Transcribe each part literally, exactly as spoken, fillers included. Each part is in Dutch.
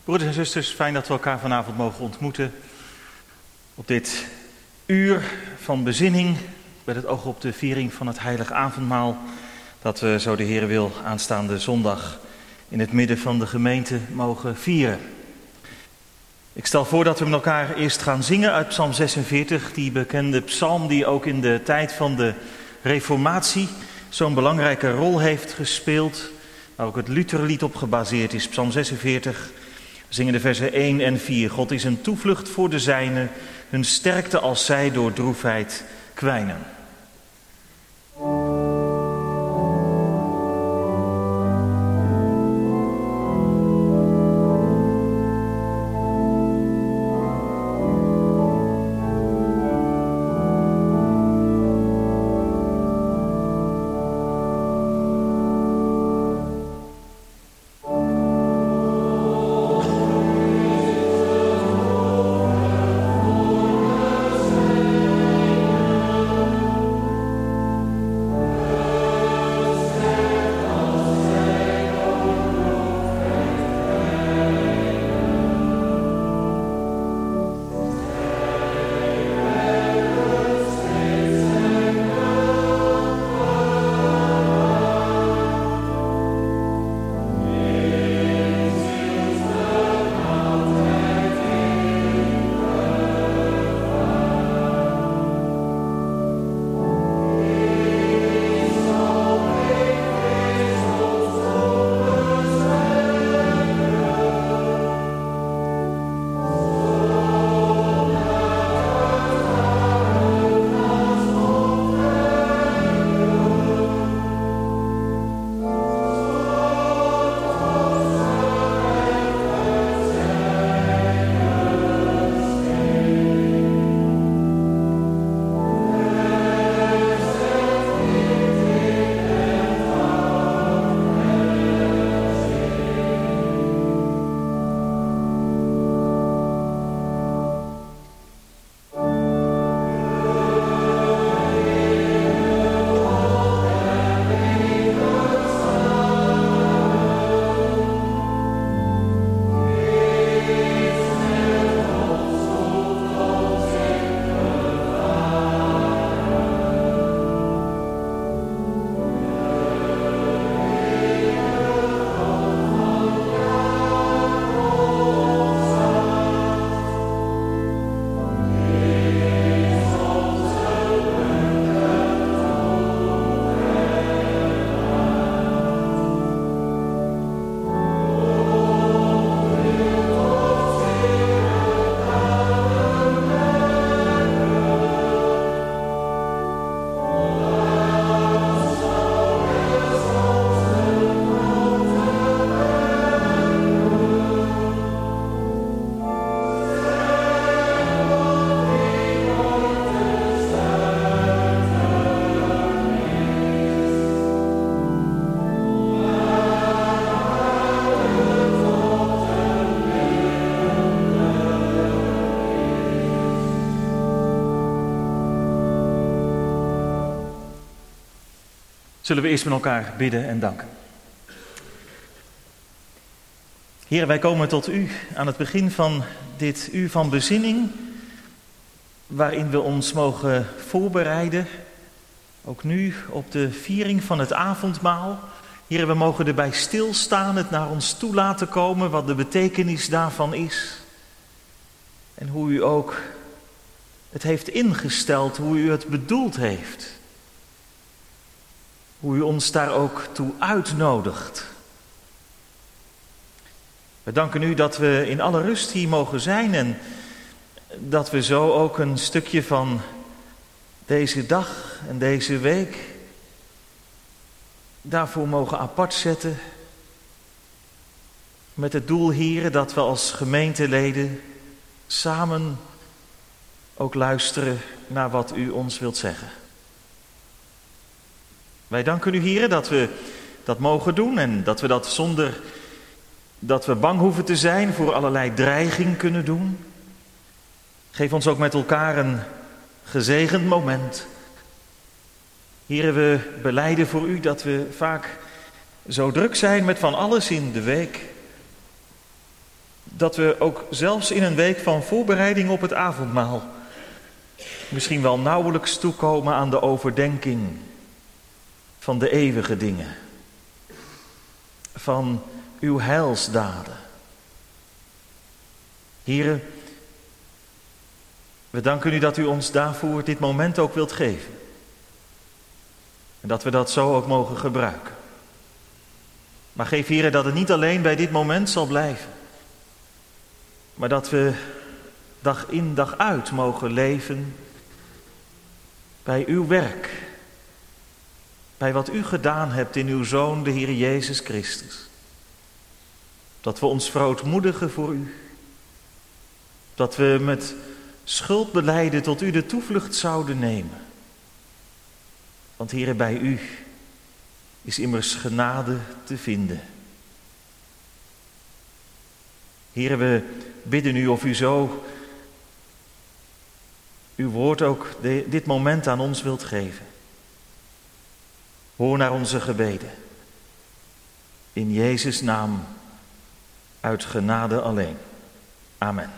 Broeders en zusters, fijn dat we elkaar vanavond mogen ontmoeten op dit uur van bezinning met het oog op de viering van het heilig avondmaal dat we, zo de Heer wil, aanstaande zondag in het midden van de gemeente mogen vieren. Ik stel voor dat we met elkaar eerst gaan zingen uit Psalm zesenveertig, die bekende psalm die ook in de tijd van de Reformatie zo'n belangrijke rol heeft gespeeld, waar ook het Lutherlied op gebaseerd is. Psalm zesenveertig, we zingen de versen één en vier. God is een toevlucht voor de zijnen, hun sterkte als zij door droefheid kwijnen. Zullen we eerst met elkaar bidden en danken. Heer, wij komen tot u aan het begin van dit uur van bezinning, waarin we ons mogen voorbereiden, ook nu op de viering van het avondmaal. Heer, we mogen erbij stilstaan, het naar ons toe laten komen, wat de betekenis daarvan is. En hoe u ook het heeft ingesteld, hoe u het bedoeld heeft. Hoe u ons daar ook toe uitnodigt. We danken u dat we in alle rust hier mogen zijn en dat we zo ook een stukje van deze dag en deze week daarvoor mogen apart zetten. Met het doel, heren, dat we als gemeenteleden samen ook luisteren naar wat u ons wilt zeggen. Wij danken u, heren, dat we dat mogen doen en dat we dat zonder dat we bang hoeven te zijn voor allerlei dreiging kunnen doen. Geef ons ook met elkaar een gezegend moment. Heren, we belijden voor u dat we vaak zo druk zijn met van alles in de week. Dat we ook zelfs in een week van voorbereiding op het avondmaal misschien wel nauwelijks toekomen aan de overdenking van de eeuwige dingen, van uw heilsdaden. Here, we danken u dat u ons daarvoor dit moment ook wilt geven. En dat we dat zo ook mogen gebruiken. Maar geef, Here, dat het niet alleen bij dit moment zal blijven. Maar dat we dag in dag uit mogen leven bij uw werk. Bij wat u gedaan hebt in uw Zoon, de Heer Jezus Christus. Dat we ons verootmoedigen voor u. Dat we met schuldbelijden tot u de toevlucht zouden nemen. Want Heere, bij u is immers genade te vinden. Heere, we bidden u of u zo uw woord ook de, dit moment aan ons wilt geven. Hoor naar onze gebeden. In Jezus' naam, uit genade alleen. Amen.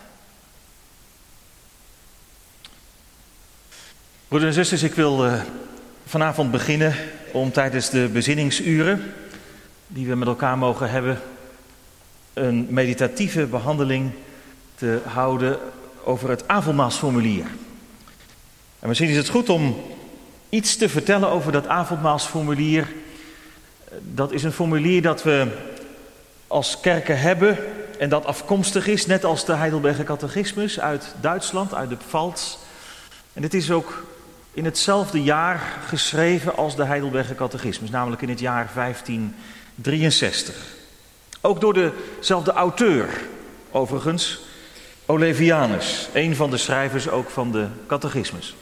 Broeders en zusters, ik wil uh, vanavond beginnen om tijdens de bezinningsuren die we met elkaar mogen hebben, een meditatieve behandeling te houden over het avondmaalsformulier. En misschien is het goed om iets te vertellen over dat avondmaalsformulier. Dat is een formulier dat we als kerken hebben en dat afkomstig is, net als de Heidelberger Catechismus uit Duitsland, uit de Pfalz. En het is ook in hetzelfde jaar geschreven als de Heidelberger Catechismus, namelijk in het jaar vijftien drieënzestig. Ook door dezelfde auteur, overigens, Olevianus, een van de schrijvers ook van de Catechismus.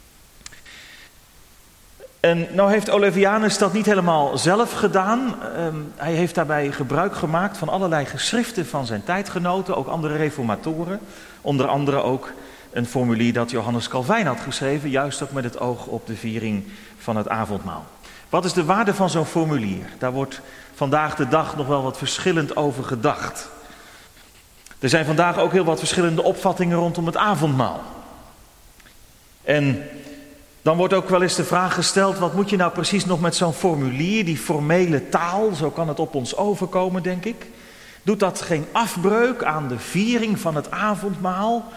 En nou heeft Olevianus dat niet helemaal zelf gedaan. Um, hij heeft daarbij gebruik gemaakt van allerlei geschriften van zijn tijdgenoten, ook andere reformatoren. Onder andere ook een formulier dat Johannes Calvijn had geschreven, juist ook met het oog op de viering van het avondmaal. Wat is de waarde van zo'n formulier? Daar wordt vandaag de dag nog wel wat verschillend over gedacht. Er zijn vandaag ook heel wat verschillende opvattingen rondom het avondmaal. En dan wordt ook wel eens de vraag gesteld, wat moet je nou precies nog met zo'n formulier, die formele taal, zo kan het op ons overkomen, denk ik. Doet dat geen afbreuk aan de viering van het avondmaal?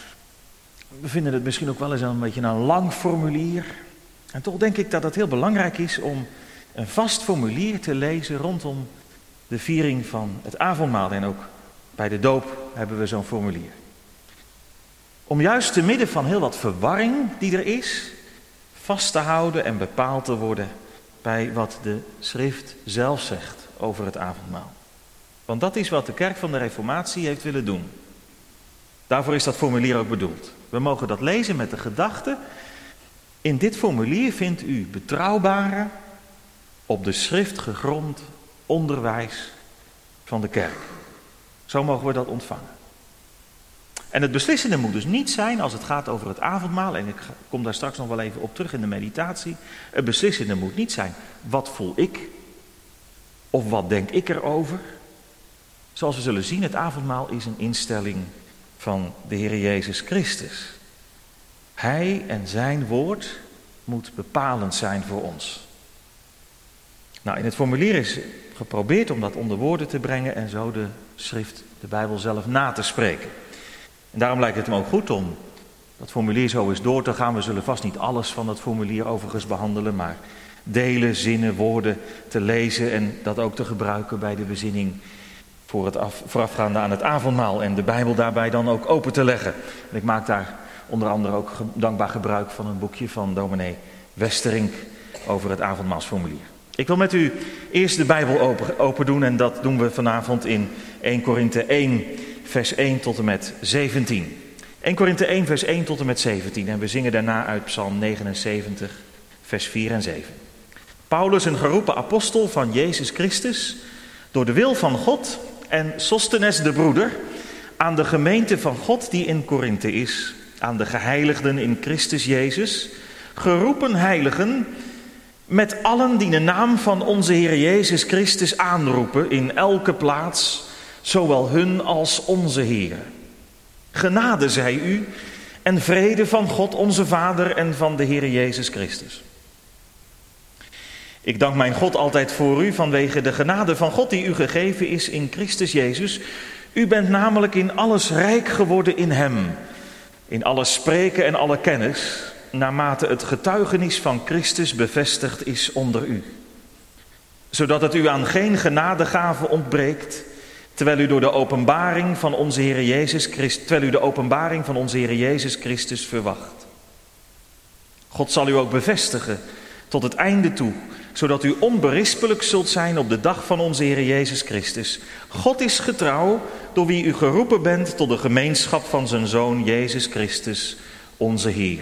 We vinden het misschien ook wel eens een beetje een lang formulier. En toch denk ik dat het heel belangrijk is om een vast formulier te lezen rondom de viering van het avondmaal. En ook bij de doop hebben we zo'n formulier. Om juist te midden van heel wat verwarring die er is, vast te houden en bepaald te worden bij wat de schrift zelf zegt over het avondmaal. Want dat is wat de kerk van de Reformatie heeft willen doen. Daarvoor is dat formulier ook bedoeld. We mogen dat lezen met de gedachte, in dit formulier vindt u betrouwbare, op de schrift gegrond onderwijs van de kerk. Zo mogen we dat ontvangen. En het beslissende moet dus niet zijn als het gaat over het avondmaal, en ik kom daar straks nog wel even op terug in de meditatie. Het beslissende moet niet zijn, wat voel ik? Of wat denk ik erover? Zoals we zullen zien, het avondmaal is een instelling van de Heer Jezus Christus. Hij en zijn woord moet bepalend zijn voor ons. Nou, in het formulier is geprobeerd om dat onder woorden te brengen en zo de schrift, de Bijbel zelf, na te spreken. En daarom lijkt het me ook goed om dat formulier zo eens door te gaan. We zullen vast niet alles van dat formulier overigens behandelen, maar delen, zinnen, woorden te lezen en dat ook te gebruiken bij de bezinning voor het af, voorafgaande aan het avondmaal en de Bijbel daarbij dan ook open te leggen. En ik maak daar onder andere ook ge- dankbaar gebruik van een boekje van dominee Westerink over het avondmaalsformulier. Ik wil met u eerst de Bijbel open, open doen en dat doen we vanavond in Eerste Korinthe één, vers één tot en met zeventien. Eerste Korinthe één, vers één tot en met zeventien. En we zingen daarna uit Psalm negenenzeventig, vers vier en zeven. Paulus, een geroepen apostel van Jezus Christus, door de wil van God, en Sostenes de broeder, aan de gemeente van God die in Korinthe is, aan de geheiligden in Christus Jezus, geroepen heiligen, met allen die de naam van onze Heer Jezus Christus aanroepen in elke plaats, zowel hun als onze Heer. Genade zij u en vrede van God onze Vader en van de Heer Jezus Christus. Ik dank mijn God altijd voor u vanwege de genade van God die u gegeven is in Christus Jezus. U bent namelijk in alles rijk geworden in hem, in alles spreken en alle kennis, naarmate het getuigenis van Christus bevestigd is onder u. Zodat het u aan geen genadegave ontbreekt, terwijl u door de openbaring van onze Heer Jezus Christus, terwijl u de openbaring van onze Heer Jezus Christus verwacht. God zal u ook bevestigen tot het einde toe, zodat u onberispelijk zult zijn op de dag van onze Heer Jezus Christus. God is getrouw, door wie u geroepen bent tot de gemeenschap van zijn Zoon Jezus Christus, onze Heer.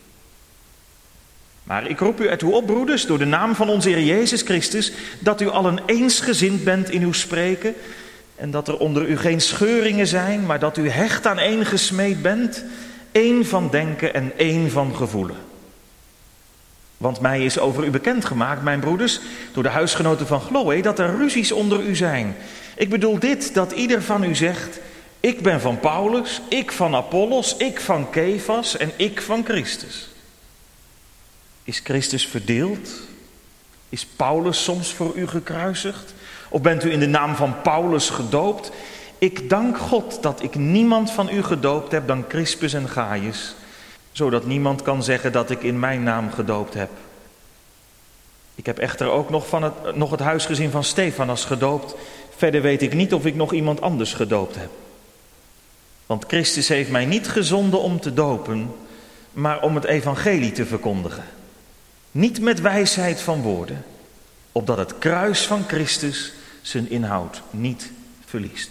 Maar ik roep u ertoe op, broeders, door de naam van onze Heer Jezus Christus, dat u allen eensgezind bent in uw spreken en dat er onder u geen scheuringen zijn, maar dat u hecht aan één gesmeed bent, één van denken en één van gevoelen. Want mij is over u bekendgemaakt, mijn broeders, door de huisgenoten van Chloe, dat er ruzies onder u zijn. Ik bedoel dit, dat ieder van u zegt, ik ben van Paulus, ik van Apollos, ik van Kefas en ik van Christus. Is Christus verdeeld? Is Paulus soms voor u gekruisigd? Of bent u in de naam van Paulus gedoopt? Ik dank God dat ik niemand van u gedoopt heb dan Crispus en Gaius, zodat niemand kan zeggen dat ik in mijn naam gedoopt heb. Ik heb echter ook nog, van het, nog het huisgezin van Stefanas gedoopt. Verder weet ik niet of ik nog iemand anders gedoopt heb. Want Christus heeft mij niet gezonden om te dopen, maar om het evangelie te verkondigen. Niet met wijsheid van woorden, opdat het kruis van Christus zijn inhoud niet verliest.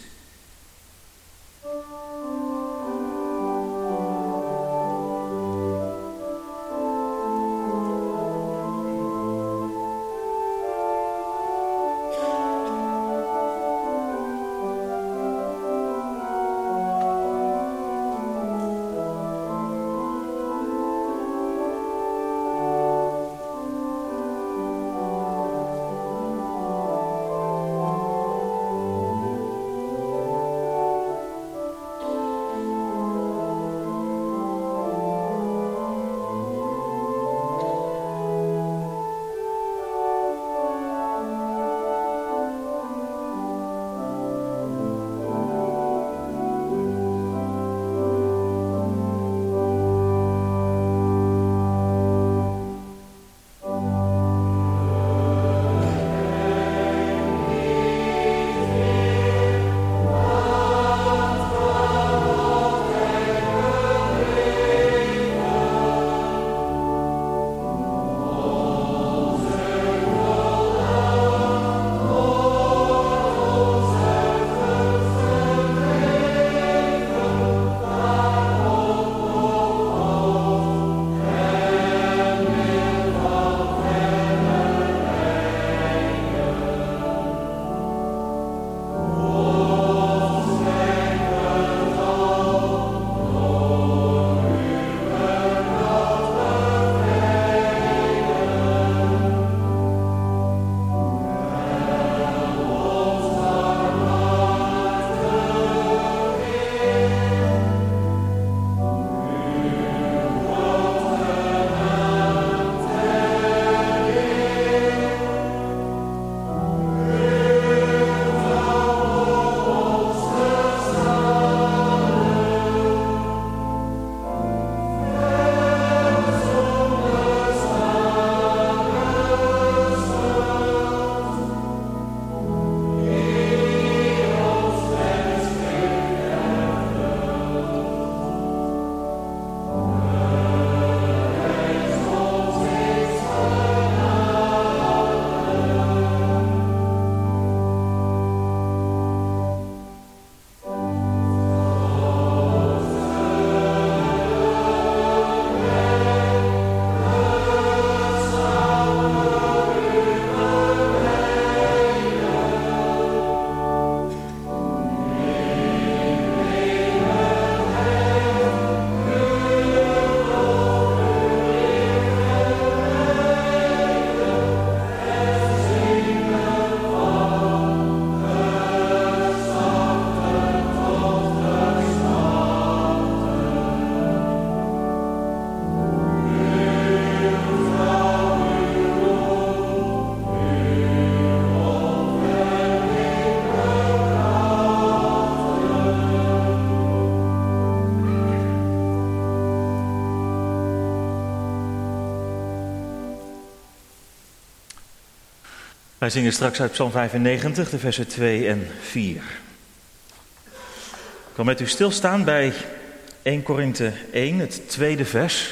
Wij zingen straks uit Psalm vijfennegentig, de versen twee en vier. Ik wil met u stilstaan bij eerste Korinthe één, het tweede vers.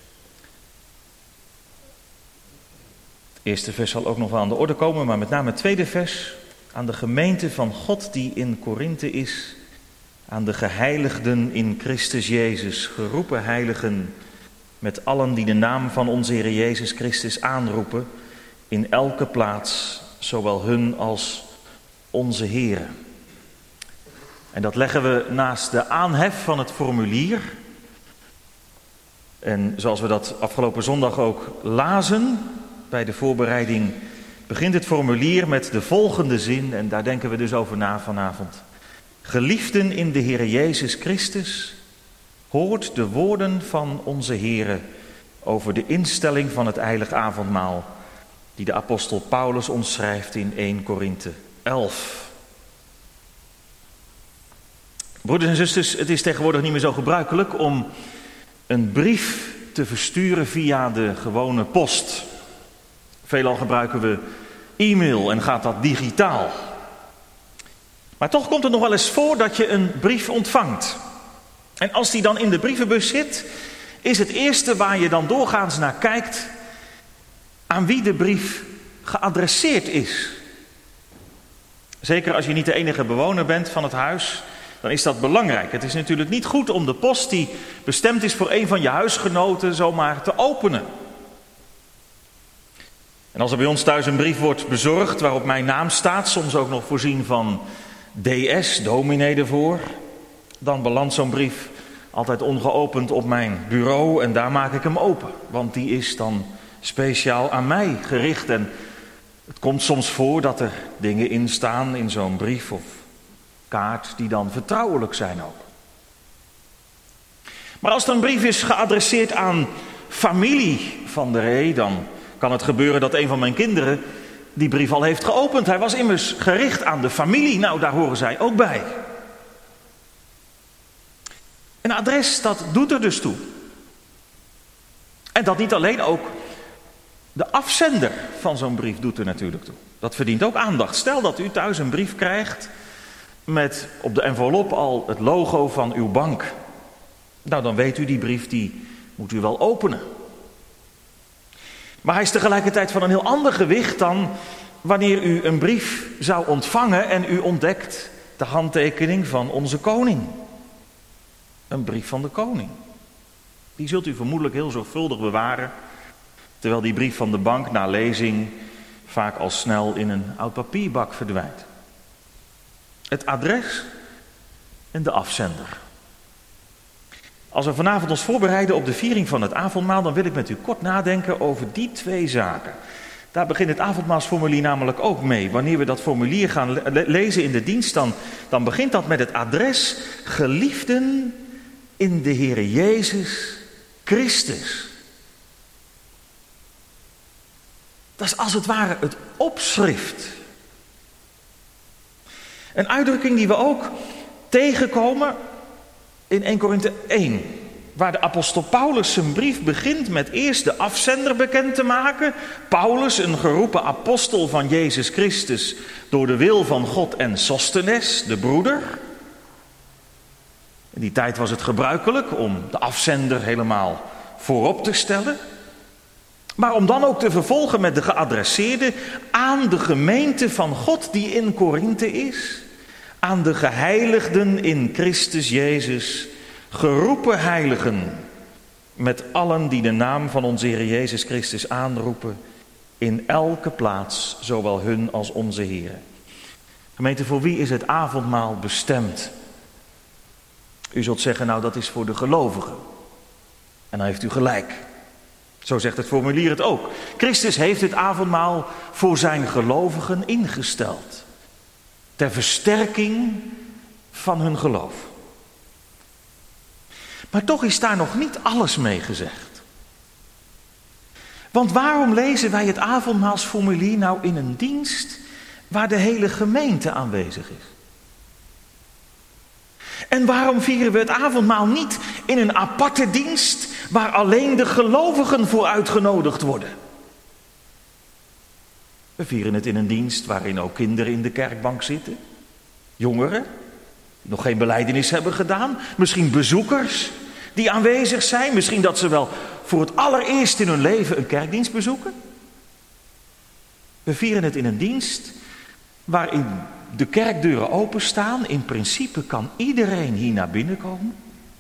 Het eerste vers zal ook nog wel aan de orde komen, maar met name het tweede vers. Aan de gemeente van God die in Korinthe is, aan de geheiligden in Christus Jezus, geroepen heiligen, met allen die de naam van onze Heer Jezus Christus aanroepen, in elke plaats, zowel hun als onze Heere. En dat leggen we naast de aanhef van het formulier. En zoals we dat afgelopen zondag ook lazen, bij de voorbereiding begint het formulier met de volgende zin, en daar denken we dus over na vanavond. Geliefden in de Heer Jezus Christus, hoort de woorden van onze Heere over de instelling van het heilig avondmaal, die de apostel Paulus ons schrijft in eerste Korinthe elf. Broeders en zusters, het is tegenwoordig niet meer zo gebruikelijk om een brief te versturen via de gewone post. Veelal gebruiken we e-mail en gaat dat digitaal. Maar toch komt het nog wel eens voor dat je een brief ontvangt. En als die dan in de brievenbus zit, is het eerste waar je dan doorgaans naar kijkt aan wie de brief geadresseerd is. Zeker als je niet de enige bewoner bent van het huis, dan is dat belangrijk. Het is natuurlijk niet goed om de post die bestemd is voor een van je huisgenoten zomaar te openen. En als er bij ons thuis een brief wordt bezorgd waarop mijn naam staat, soms ook nog voorzien van D S, dominee ervoor, dan belandt zo'n brief altijd ongeopend op mijn bureau en daar maak ik hem open. Want die is dan speciaal aan mij gericht. En het komt soms voor dat er dingen in staan in zo'n brief of kaart die dan vertrouwelijk zijn ook. Maar als er een brief is geadresseerd aan familie van de Ree, dan kan het gebeuren dat een van mijn kinderen die brief al heeft geopend. Hij was immers gericht aan de familie. Nou, daar horen zij ook bij. Een adres, dat doet er dus toe. En dat niet alleen, ook de afzender van zo'n brief doet er natuurlijk toe. Dat verdient ook aandacht. Stel dat u thuis een brief krijgt met op de envelop al het logo van uw bank. Nou, dan weet u, die brief die moet u wel openen. Maar hij is tegelijkertijd van een heel ander gewicht dan wanneer u een brief zou ontvangen en u ontdekt de handtekening van onze koning. Een brief van de koning. Die zult u vermoedelijk heel zorgvuldig bewaren, terwijl die brief van de bank na lezing vaak al snel in een oud papierbak verdwijnt. Het adres en de afzender. Als we vanavond ons voorbereiden op de viering van het avondmaal, dan wil ik met u kort nadenken over die twee zaken. Daar begint het avondmaalsformulier namelijk ook mee. Wanneer we dat formulier gaan le- lezen in de dienst, dan, dan begint dat met het adres geliefden in de Heer Jezus Christus. Dat is als het ware het opschrift. Een uitdrukking die we ook tegenkomen in eerste Korinthe één, waar de apostel Paulus zijn brief begint met eerst de afzender bekend te maken. Paulus, een geroepen apostel van Jezus Christus door de wil van God, en Sostenes, de broeder. In die tijd was het gebruikelijk om de afzender helemaal voorop te stellen. Maar om dan ook te vervolgen met de geadresseerde aan de gemeente van God die in Korinthe is. Aan de geheiligden in Christus Jezus, geroepen heiligen, met allen die de naam van onze Heer Jezus Christus aanroepen, in elke plaats, zowel hun als onze Heer. Gemeente, voor wie is het avondmaal bestemd? U zult zeggen, nou dat is voor de gelovigen. En dan heeft u gelijk. Zo zegt het formulier het ook. Christus heeft het avondmaal voor zijn gelovigen ingesteld. Ter versterking van hun geloof. Maar toch is daar nog niet alles mee gezegd. Want waarom lezen wij het avondmaalsformulier nou in een dienst waar de hele gemeente aanwezig is? En waarom vieren we het avondmaal niet in een aparte dienst waar alleen de gelovigen voor uitgenodigd worden? We vieren het in een dienst waarin ook kinderen in de kerkbank zitten. Jongeren, die nog geen belijdenis hebben gedaan. Misschien bezoekers die aanwezig zijn. Misschien dat ze wel voor het allereerst in hun leven een kerkdienst bezoeken. We vieren het in een dienst waarin de kerkdeuren openstaan. In principe kan iedereen hier naar binnen komen.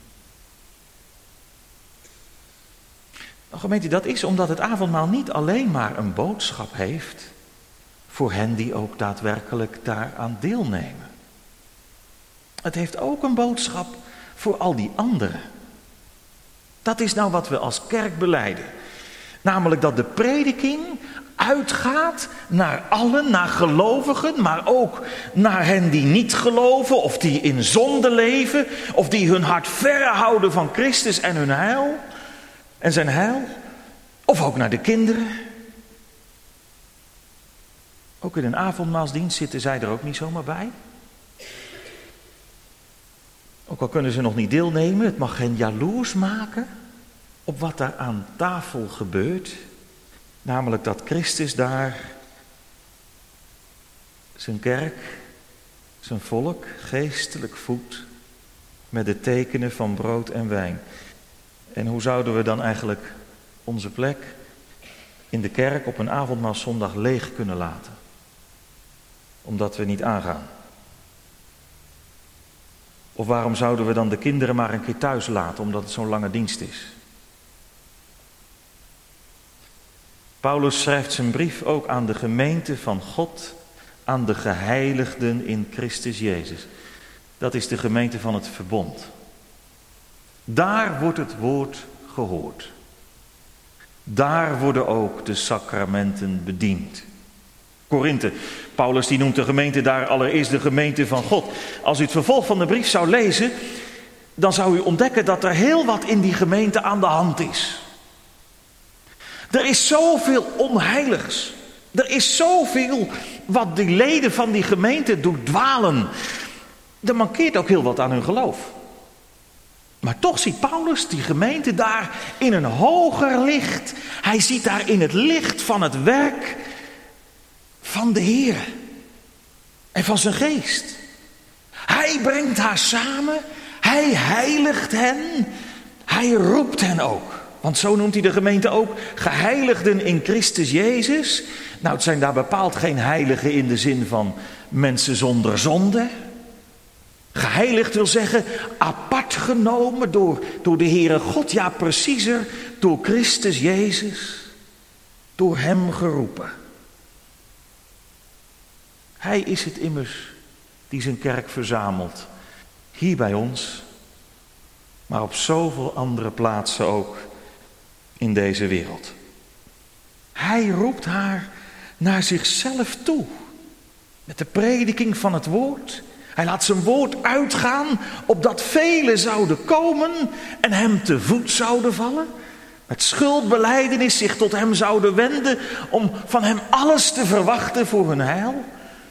Nou, gemeente, dat is omdat het avondmaal niet alleen maar een boodschap heeft voor hen die ook daadwerkelijk daaraan deelnemen. Het heeft ook een boodschap voor al die anderen. Dat is nou wat we als kerk belijden. Namelijk dat de prediking uitgaat naar allen, naar gelovigen, maar ook naar hen die niet geloven of die in zonde leven of die hun hart verre houden van Christus en hun heil en zijn heil. Of ook naar de kinderen. Ook in een avondmaalsdienst zitten zij er ook niet zomaar bij. Ook al kunnen ze nog niet deelnemen, het mag hen jaloers maken op wat daar aan tafel gebeurt. Namelijk dat Christus daar zijn kerk, zijn volk geestelijk voedt met de tekenen van brood en wijn. En hoe zouden we dan eigenlijk onze plek in de kerk op een avondmaalszondag leeg kunnen laten? Omdat we niet aangaan. Of waarom zouden we dan de kinderen maar een keer thuis laten, omdat het zo'n lange dienst is? Paulus schrijft zijn brief ook aan de gemeente van God, aan de geheiligden in Christus Jezus. Dat is de gemeente van het verbond. Daar wordt het woord gehoord. Daar worden ook de sacramenten bediend. Korinthe, Paulus die noemt de gemeente daar allereerst de gemeente van God. Als u het vervolg van de brief zou lezen, dan zou u ontdekken dat er heel wat in die gemeente aan de hand is. Er is zoveel onheiligs. Er is zoveel wat die leden van die gemeente doet dwalen. Er mankeert ook heel wat aan hun geloof. Maar toch ziet Paulus die gemeente daar in een hoger licht. Hij ziet daar in het licht van het werk van de Heer en van zijn geest. Hij brengt haar samen, hij heiligt hen, hij roept hen ook. Want zo noemt hij de gemeente ook geheiligden in Christus Jezus. Nou, het zijn daar bepaald geen heiligen in de zin van mensen zonder zonde. Geheiligd wil zeggen apart genomen door, door de Heere God. Ja, preciezer, door Christus Jezus. Door hem geroepen. Hij is het immers die zijn kerk verzamelt. Hier bij ons, maar op zoveel andere plaatsen ook in deze wereld. Hij roept haar naar zichzelf toe. Met de prediking van het woord. Hij laat zijn woord uitgaan, opdat velen zouden komen en hem te voet zouden vallen. Met schuldbelijdenis zich tot hem zouden wenden om van hem alles te verwachten voor hun heil.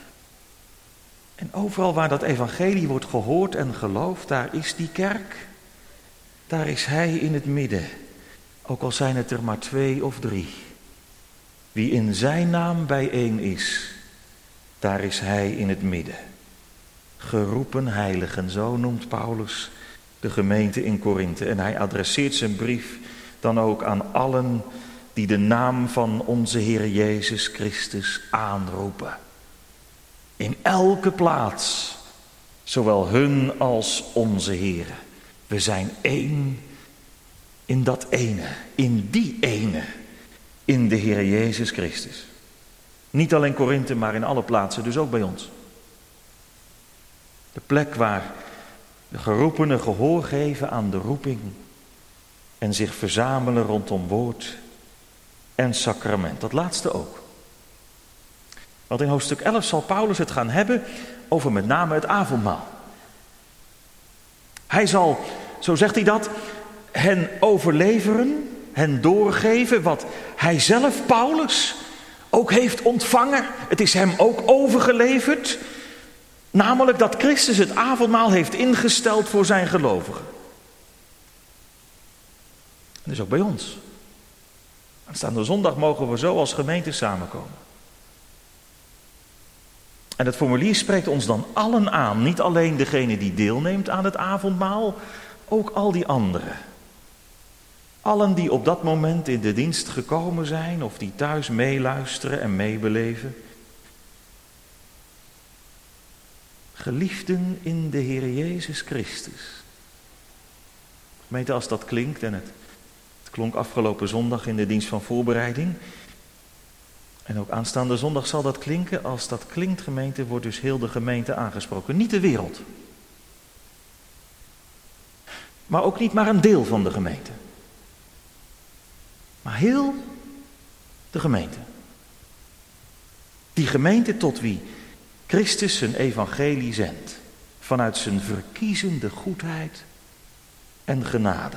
En overal waar dat evangelie wordt gehoord en geloofd, daar is die kerk. Daar is hij in het midden. Ook al zijn het er maar twee of drie. Wie in zijn naam bijeen is, daar is hij in het midden. Geroepen heiligen, zo noemt Paulus de gemeente in Korinthe. En hij adresseert zijn brief dan ook aan allen die de naam van onze Heer Jezus Christus aanroepen. In elke plaats, zowel hun als onze Heer. We zijn één in dat ene, in die ene, in de Heer Jezus Christus. Niet alleen Korinthe, maar in alle plaatsen, dus ook bij ons. De plek waar de geroepenen gehoor geven aan de roeping en zich verzamelen rondom woord en sacrament. Dat laatste ook. Want in hoofdstuk elf zal Paulus het gaan hebben over met name het avondmaal. Hij zal, zo zegt hij dat, hen overleveren, hen doorgeven wat hij zelf, Paulus, ook heeft ontvangen. Het is hem ook overgeleverd. Namelijk dat Christus het avondmaal heeft ingesteld voor zijn gelovigen. En dus ook bij ons. Aanstaande zondag mogen we zo als gemeente samenkomen. En het formulier spreekt ons dan allen aan. Niet alleen degene die deelneemt aan het avondmaal, ook al die anderen. Allen die op dat moment in de dienst gekomen zijn of die thuis meeluisteren en meebeleven. Geliefden in de Heer Jezus Christus. Gemeente, als dat klinkt, en het, het klonk afgelopen zondag in de dienst van voorbereiding. En ook aanstaande zondag zal dat klinken. Als dat klinkt, gemeente, wordt dus heel de gemeente aangesproken. Niet de wereld. Maar ook niet maar een deel van de gemeente. Maar heel de gemeente. Die gemeente tot wie Christus zijn evangelie zendt. Vanuit zijn verkiezende goedheid en genade.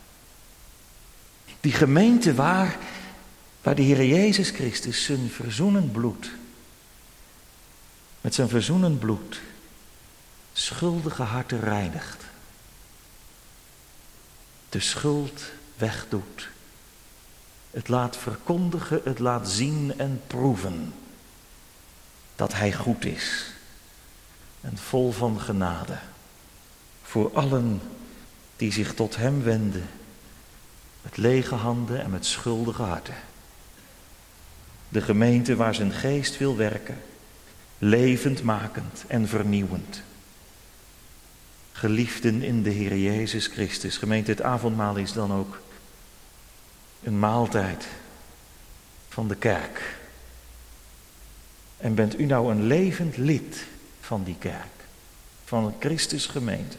Die gemeente waar, waar de Heer Jezus Christus zijn verzoenend bloed, met zijn verzoenend bloed, schuldige harten reinigt. De schuld wegdoet. Het laat verkondigen, het laat zien en proeven dat hij goed is en vol van genade voor allen die zich tot hem wenden met lege handen en met schuldige harten. De gemeente waar zijn geest wil werken, levendmakend en vernieuwend. Geliefden in de Heer Jezus Christus. Gemeente, het avondmaal is dan ook een maaltijd van de kerk. En bent u nou een levend lid van die kerk, van een Christus gemeente?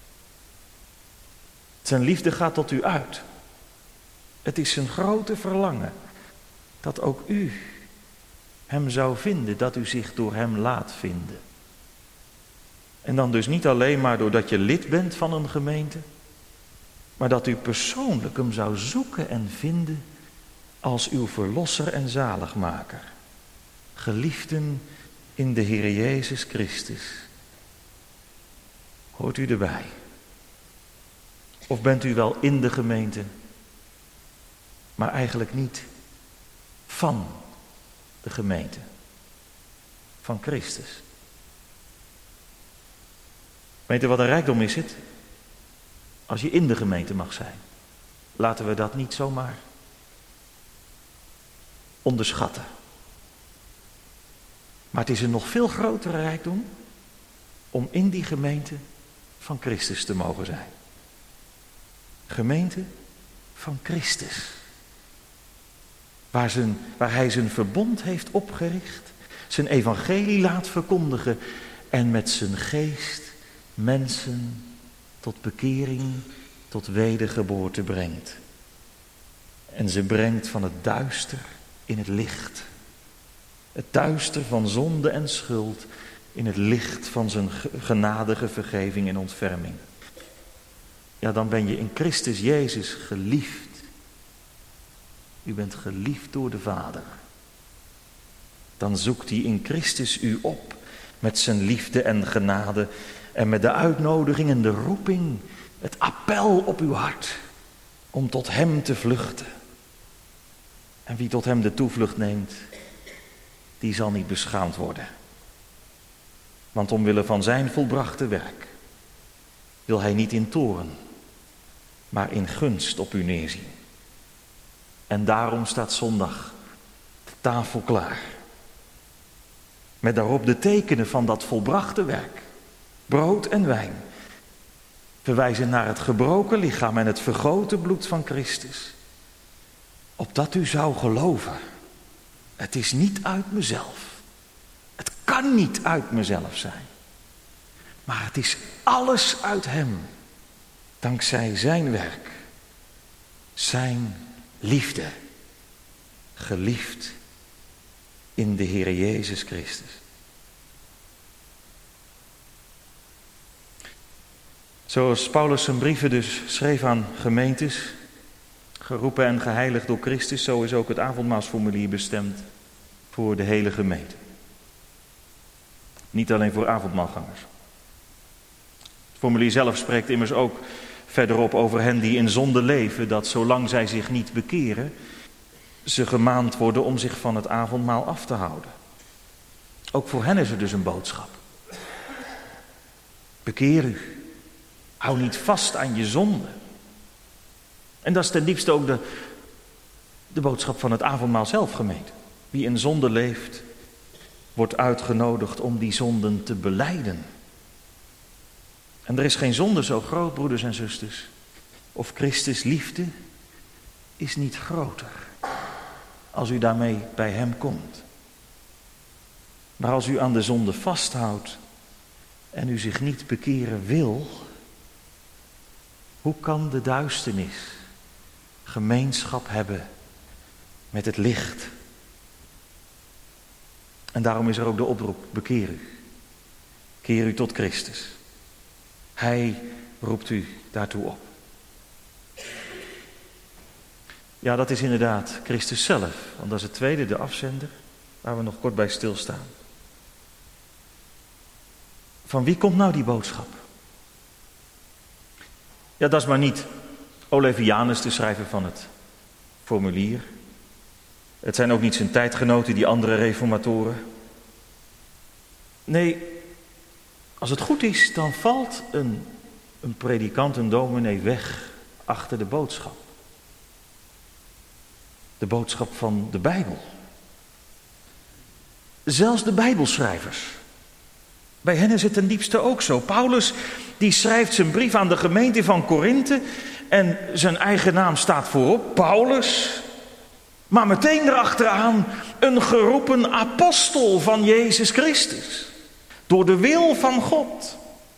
Zijn liefde gaat tot u uit. Het is zijn grote verlangen dat ook u hem zou vinden, dat u zich door hem laat vinden. En dan dus niet alleen maar doordat je lid bent van een gemeente, maar dat u persoonlijk hem zou zoeken en vinden als uw verlosser en zaligmaker. Geliefden in de Heer Jezus Christus. Hoort u erbij? Of bent u wel in de gemeente, maar eigenlijk niet van de gemeente, van Christus? Weet u wat een rijkdom is het? Als je in de gemeente mag zijn. Laten we dat niet zomaar onderschatten. Maar het is een nog veel grotere rijkdom om in die gemeente van Christus te mogen zijn. Gemeente van Christus. Waar, zijn, waar hij zijn verbond heeft opgericht, zijn evangelie laat verkondigen en met zijn geest mensen tot bekering, tot wedergeboorte brengt. En ze brengt van het duister in het licht. Het duister van zonde en schuld in het licht van zijn genadige vergeving en ontferming. Ja, dan ben je in Christus Jezus geliefd. U bent geliefd door de Vader. Dan zoekt hij in Christus u op met zijn liefde en genade en met de uitnodiging en de roeping, het appel op uw hart om tot hem te vluchten. En wie tot hem de toevlucht neemt, die zal niet beschaamd worden. Want omwille van zijn volbrachte werk wil hij niet in toorn, maar in gunst op u neerzien. En daarom staat zondag de tafel klaar. Met daarop de tekenen van dat volbrachte werk. Brood en wijn. Verwijzen naar het gebroken lichaam en het vergoten bloed van Christus. Opdat u zou geloven. Het is niet uit mezelf. Het kan niet uit mezelf zijn. Maar het is alles uit hem. Dankzij zijn werk. Zijn liefde. Geliefd in de Heer Jezus Christus. Zoals Paulus zijn brieven dus schreef aan gemeentes, geroepen en geheiligd door Christus, zo is ook het avondmaalsformulier bestemd voor de hele gemeente. Niet alleen voor avondmaalgangers. Het formulier zelf spreekt immers ook verderop over hen die in zonde leven, dat zolang zij zich niet bekeren, ze gemaand worden om zich van het avondmaal af te houden. Ook voor hen is er dus een boodschap. Bekeer u. Hou niet vast aan je zonde. En dat is ten diepste ook de, de boodschap van het avondmaal zelf, gemeente. Wie in zonde leeft, wordt uitgenodigd om die zonden te belijden. En er is geen zonde zo groot, broeders en zusters, of Christus liefde is niet groter als u daarmee bij hem komt. Maar als u aan de zonde vasthoudt en u zich niet bekeren wil, hoe kan de duisternis gemeenschap hebben met het licht? En daarom is er ook de oproep, bekeer u. Keer u tot Christus. Hij roept u daartoe op. Ja, dat is inderdaad Christus zelf. Want dat is het tweede, de afzender, waar we nog kort bij stilstaan. Van wie komt nou die boodschap? Ja, dat is maar niet Olevianus, de schrijver van het formulier. Het zijn ook niet zijn tijdgenoten, die andere reformatoren. Nee, als het goed is, dan valt een, een predikant, een dominee weg achter de boodschap. De boodschap van de Bijbel. Zelfs de Bijbelschrijvers. Bij hen is het ten diepste ook zo. Paulus die schrijft zijn brief aan de gemeente van Korinthe en zijn eigen naam staat voorop, Paulus. Maar meteen erachteraan een geroepen apostel van Jezus Christus. Door de wil van God.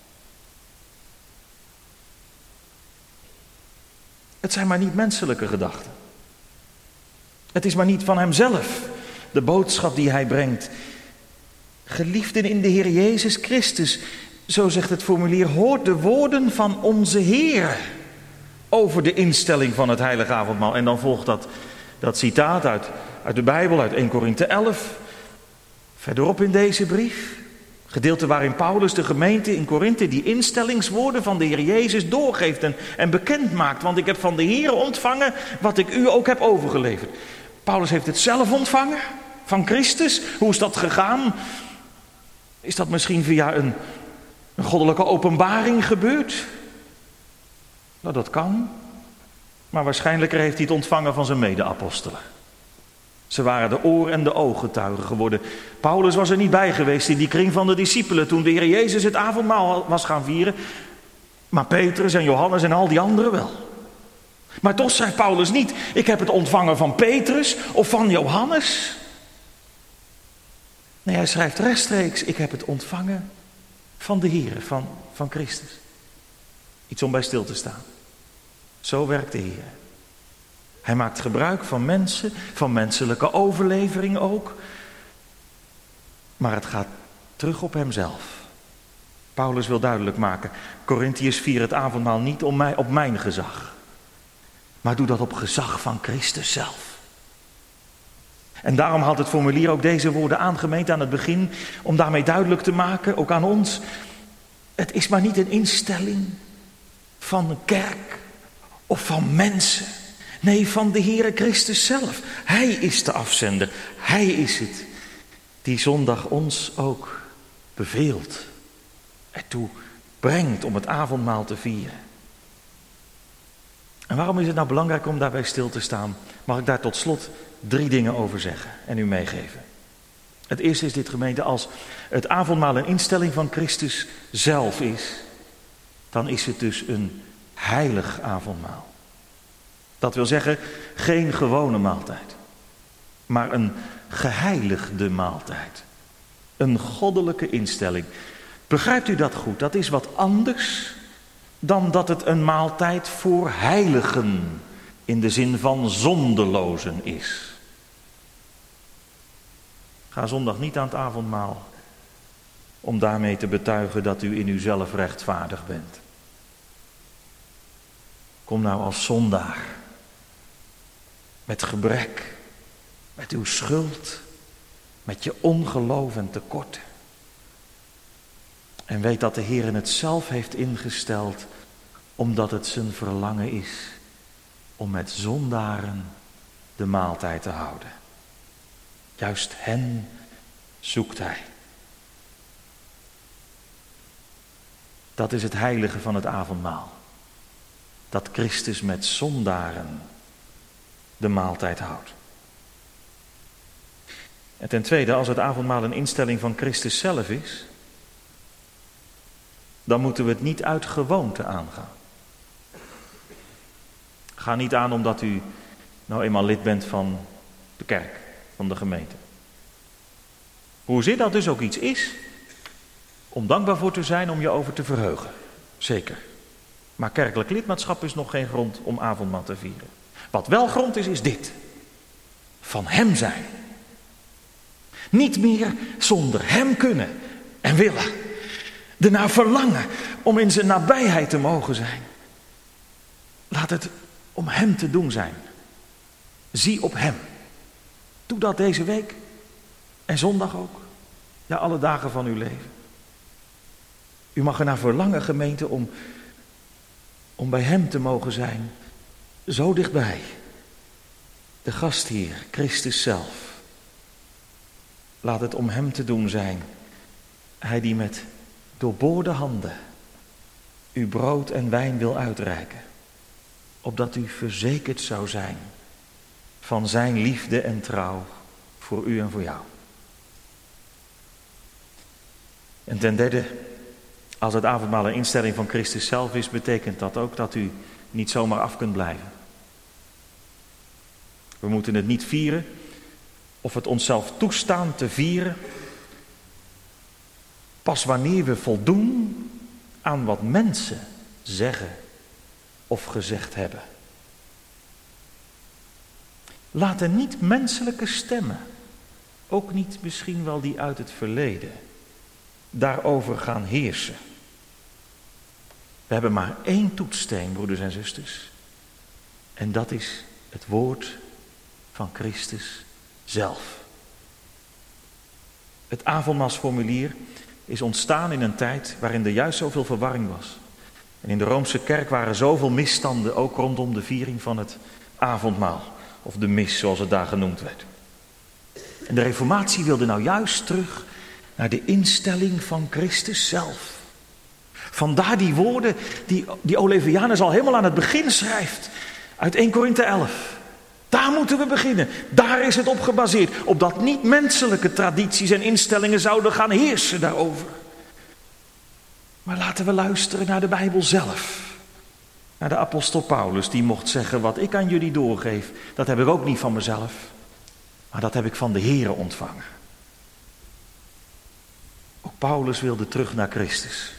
Het zijn maar niet menselijke gedachten. Het is maar niet van hemzelf, de boodschap die hij brengt. Geliefden in de Heer Jezus Christus, zo zegt het formulier, hoort de woorden van onze Heer over de instelling van het heilige avondmaal. En dan volgt dat, dat citaat uit, uit de Bijbel, uit eerste Korinthe elf. Verderop in deze brief, gedeelte waarin Paulus de gemeente in Korinthe die instellingswoorden van de Heer Jezus doorgeeft en, en bekend maakt. Want ik heb van de Heer ontvangen wat ik u ook heb overgeleverd. Paulus heeft het zelf ontvangen van Christus. Hoe is dat gegaan? Is dat misschien via een, een goddelijke openbaring gebeurd? Nou, dat kan. Maar waarschijnlijker heeft hij het ontvangen van zijn mede-apostelen. Ze waren de oor- en de ooggetuigen geworden. Paulus was er niet bij geweest in die kring van de discipelen toen de Heer Jezus het avondmaal was gaan vieren. Maar Petrus en Johannes en al die anderen wel. Maar toch schrijft Paulus niet, ik heb het ontvangen van Petrus of van Johannes. Nee, hij schrijft rechtstreeks, ik heb het ontvangen van de Heer, van, van Christus. Iets om bij stil te staan. Zo werkt de Heer. Hij maakt gebruik van mensen, van menselijke overlevering ook. Maar het gaat terug op hemzelf. Paulus wil duidelijk maken, Korintiërs vier het avondmaal niet om mij, op mijn gezag. Maar doe dat op gezag van Christus zelf. En daarom haalt het formulier ook deze woorden aan, gemeente, aan het begin, om daarmee duidelijk te maken, ook aan ons. Het is maar niet een instelling van een kerk of van mensen. Nee, van de Heere Christus zelf. Hij is de afzender. Hij is het die zondag ons ook beveelt. Ertoe brengt om het avondmaal te vieren. En waarom is het nou belangrijk om daarbij stil te staan? Mag ik daar tot slot drie dingen over zeggen en u meegeven. Het eerste is dit, gemeente, als het avondmaal een instelling van Christus zelf is, dan is het dus een heilig avondmaal. Dat wil zeggen, geen gewone maaltijd, maar een geheiligde maaltijd. Een goddelijke instelling. Begrijpt u dat goed? Dat is wat anders dan dat het een maaltijd voor heiligen in de zin van zondelozen is. Ga zondag niet aan het avondmaal om daarmee te betuigen dat u in uzelf rechtvaardig bent. Kom nou als zondaar, met gebrek, met uw schuld, met je ongeloof en tekorten. En weet dat de Heer het zelf heeft ingesteld, omdat het zijn verlangen is om met zondaren de maaltijd te houden. Juist hen zoekt hij. Dat is het heilige van het avondmaal. Dat Christus met zondaren de maaltijd houdt. En ten tweede, als het avondmaal een instelling van Christus zelf is, dan moeten we het niet uit gewoonte aangaan. Ga niet aan omdat u nou eenmaal lid bent van de kerk, van de gemeente. Hoezeer dat dus ook iets is, om dankbaar voor te zijn, om je over te verheugen. Zeker. Maar kerkelijk lidmaatschap is nog geen grond om avondmaal te vieren. Wat wel grond is, is dit. Van hem zijn. Niet meer zonder hem kunnen en willen. Ernaar verlangen om in zijn nabijheid te mogen zijn. Laat het om hem te doen zijn. Zie op hem. Doe dat deze week. En zondag ook. Ja, alle dagen van uw leven. U mag ernaar verlangen, gemeente, om, om bij hem te mogen zijn. Zo dichtbij. De gastheer, Christus zelf. Laat het om hem te doen zijn. Hij die met doorboorde handen u brood en wijn wil uitreiken. Opdat u verzekerd zou zijn van zijn liefde en trouw voor u en voor jou. En ten derde, als het avondmaal een instelling van Christus zelf is, betekent dat ook dat u niet zomaar af kunt blijven. We moeten het niet vieren of het onszelf toestaan te vieren pas wanneer we voldoen aan wat mensen zeggen of gezegd hebben. Laten niet menselijke stemmen, ook niet misschien wel die uit het verleden, daarover gaan heersen. We hebben maar één toetssteen, broeders en zusters. En dat is het woord van Christus zelf. Het avondmaalsformulier is ontstaan in een tijd waarin er juist zoveel verwarring was. En in de Roomse kerk waren zoveel misstanden, ook rondom de viering van het avondmaal. Of de mis, zoals het daar genoemd werd. En de Reformatie wilde nou juist terug naar de instelling van Christus zelf. Vandaar die woorden die, die Olevianus al helemaal aan het begin schrijft. Uit eerste Korinthe elf. Daar moeten we beginnen. Daar is het op gebaseerd. Opdat niet menselijke tradities en instellingen zouden gaan heersen daarover. Maar laten we luisteren naar de Bijbel zelf. Naar de apostel Paulus, die mocht zeggen: wat ik aan jullie doorgeef, dat heb ik ook niet van mezelf. Maar dat heb ik van de Here ontvangen. Ook Paulus wilde terug naar Christus.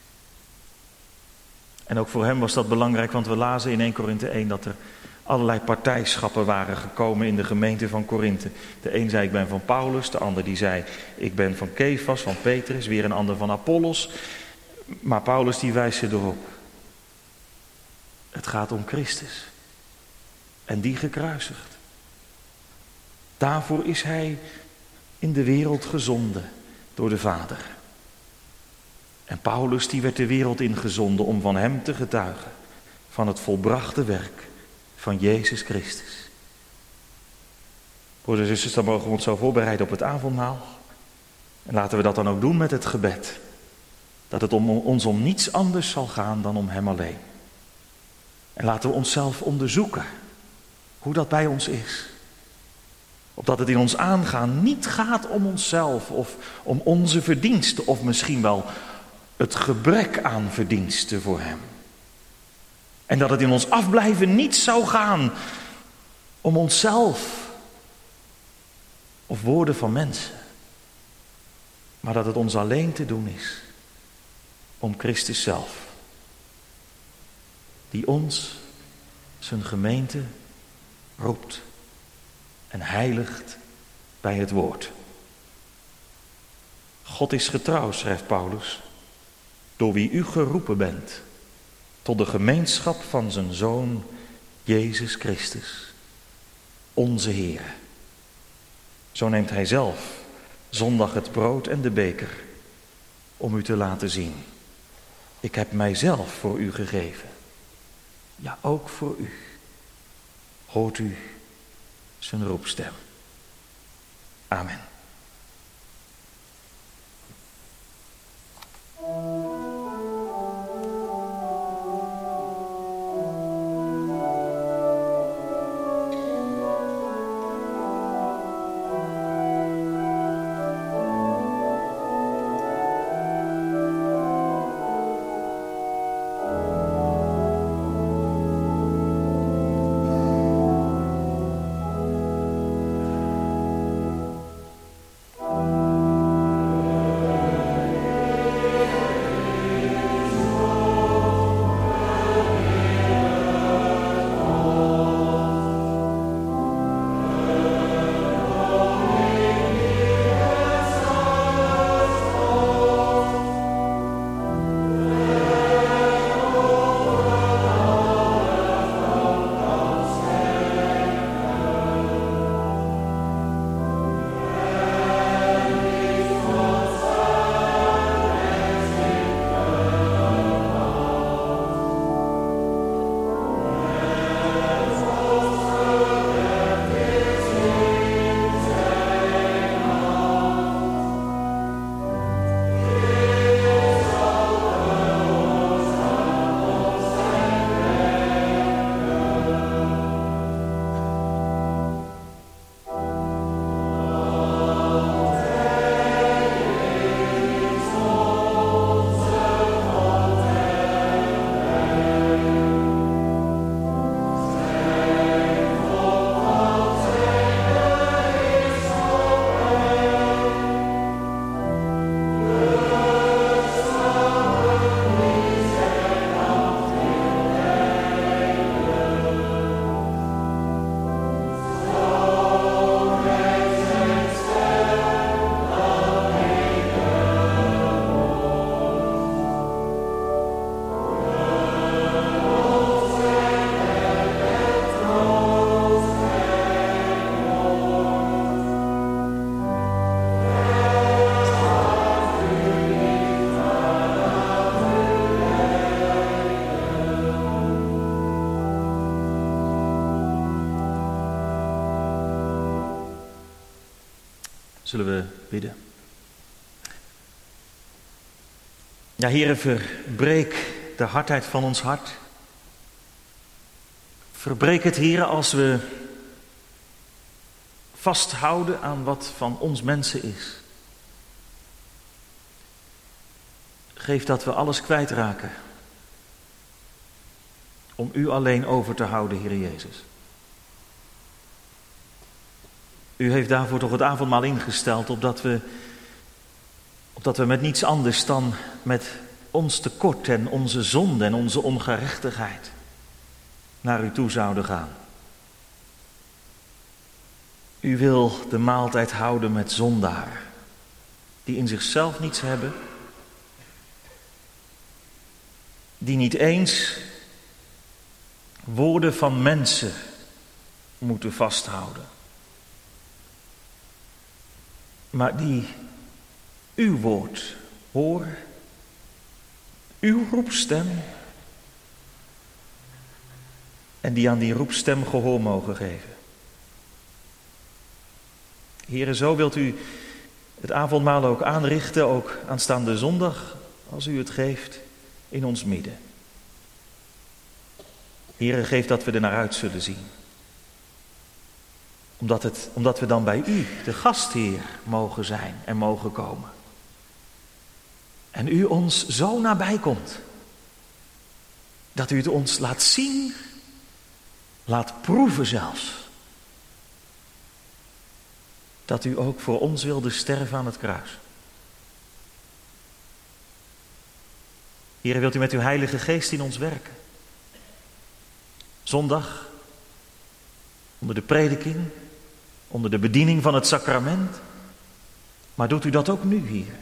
En ook voor hem was dat belangrijk, want we lazen in eerste Korinthe één dat er allerlei partijschappen waren gekomen in de gemeente van Korinthe. De een zei: ik ben van Paulus, de ander die zei: ik ben van Kefas, van Petrus, weer een ander van Apollos. Maar Paulus die wijst ze erop. Het gaat om Christus. En die gekruisigd. Daarvoor is hij in de wereld gezonden door de Vader. En Paulus die werd de wereld ingezonden om van hem te getuigen. Van het volbrachte werk van Jezus Christus. Broeders en zusters, dan mogen we ons zo voorbereiden op het avondmaal. En laten we dat dan ook doen met het gebed. Dat het om ons om niets anders zal gaan dan om hem alleen. En laten we onszelf onderzoeken hoe dat bij ons is. Opdat het in ons aangaan niet gaat om onszelf of om onze verdiensten of misschien wel het gebrek aan verdiensten voor hem. En dat het in ons afblijven niet zou gaan om onszelf of woorden van mensen. Maar dat het ons alleen te doen is om Christus zelf. Die ons, zijn gemeente, roept en heiligt bij het woord. God is getrouw, schrijft Paulus, door wie u geroepen bent tot de gemeenschap van zijn Zoon Jezus Christus, onze Heer. Zo neemt hij zelf zondag het brood en de beker om u te laten zien: ik heb mijzelf voor u gegeven. Ja, ook voor u. Hoort u zijn roepstem. Amen. Zullen we bidden? Ja, Heere, verbreek de hardheid van ons hart. Verbreek het, Heere, als we vasthouden aan wat van ons mensen is. Geef dat we alles kwijtraken. Om u alleen over te houden, Heere Jezus. U heeft daarvoor toch het avondmaal ingesteld, opdat we, opdat we met niets anders dan met ons tekort en onze zonde en onze ongerechtigheid naar u toe zouden gaan. U wil de maaltijd houden met zondaren, die in zichzelf niets hebben, die niet eens woorden van mensen moeten vasthouden, maar die uw woord horen, uw roepstem, en die aan die roepstem gehoor mogen geven. Heere, zo wilt u het avondmaal ook aanrichten, ook aanstaande zondag, als u het geeft, in ons midden. Heere, geef dat we er naar uit zullen zien. Omdat, het, omdat we dan bij u, de gastheer, mogen zijn en mogen komen. En u ons zo nabij komt, dat u het ons laat zien, laat proeven zelfs. Dat u ook voor ons wilde sterven aan het kruis. Heere, wilt u met uw Heilige Geest in ons werken? Zondag, onder de prediking, onder de bediening van het sacrament. Maar doet u dat ook nu, Heer?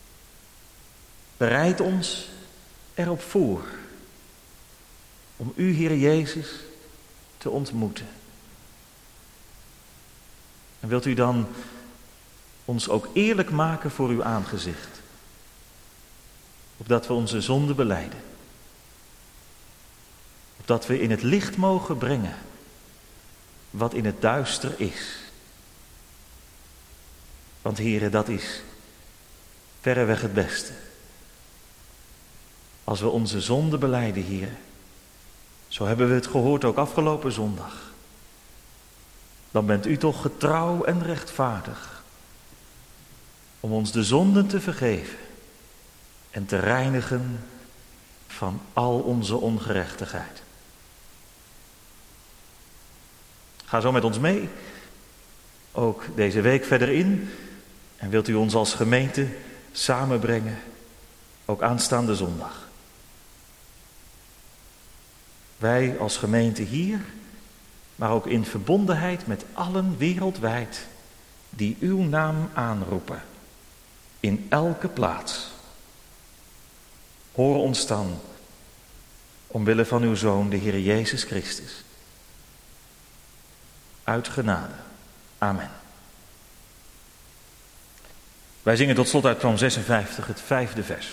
Bereid ons erop voor om u, Heer Jezus, te ontmoeten. En wilt u dan ons ook eerlijk maken voor uw aangezicht, opdat we onze zonde belijden, opdat we in het licht mogen brengen wat in het duister is. Want Heere, dat is verreweg het beste. Als we onze zonde belijden, Heere, zo hebben we het gehoord ook afgelopen zondag, dan bent u toch getrouw en rechtvaardig om ons de zonden te vergeven en te reinigen van al onze ongerechtigheid. Ga zo met ons mee, ook deze week verder in, en wilt u ons als gemeente samenbrengen, ook aanstaande zondag. Wij als gemeente hier, maar ook in verbondenheid met allen wereldwijd die uw naam aanroepen, in elke plaats. Hoor ons dan, omwille van uw Zoon, de Heer Jezus Christus. Uit genade. Amen. Wij zingen tot slot uit Psalm zesenvijftig, het vijfde vers.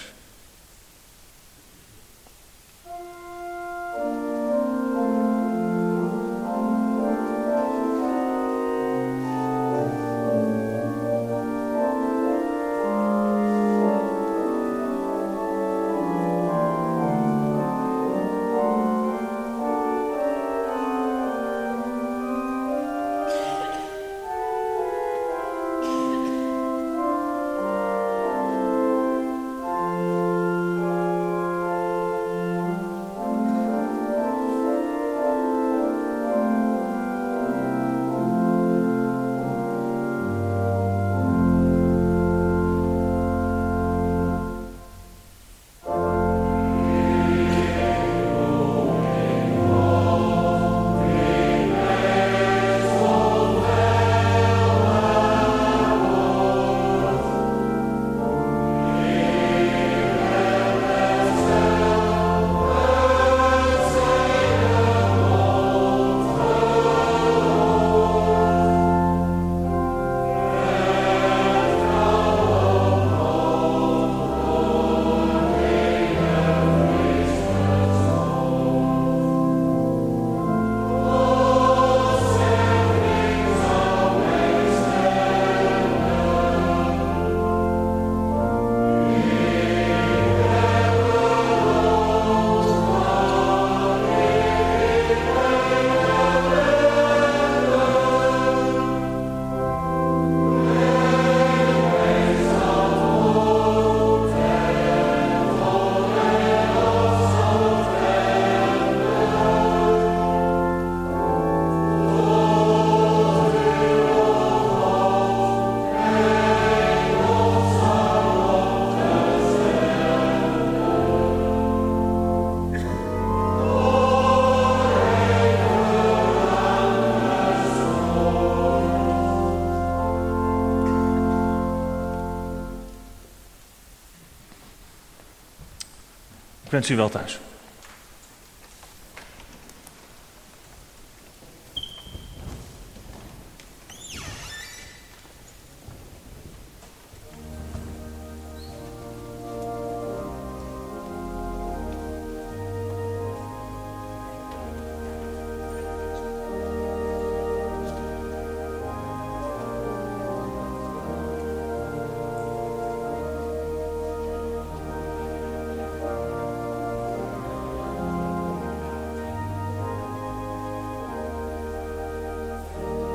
wens u wel thuis.